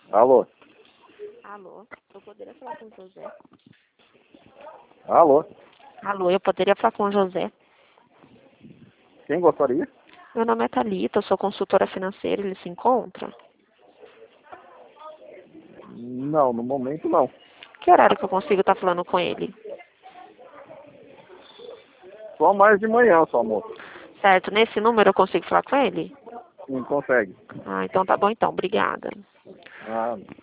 Alô? Alô, eu poderia falar com o José? Alô? Alô, eu poderia falar com o José? Quem gostaria? Meu nome é Thalita, eu sou consultora financeira, ele se encontra? Não, no momento não. Que horário que eu consigo estar falando com ele? Só mais de manhã, só moço. Certo, nesse número eu consigo falar com ele? Não consegue. Ah, então tá bom então, obrigada. Ah,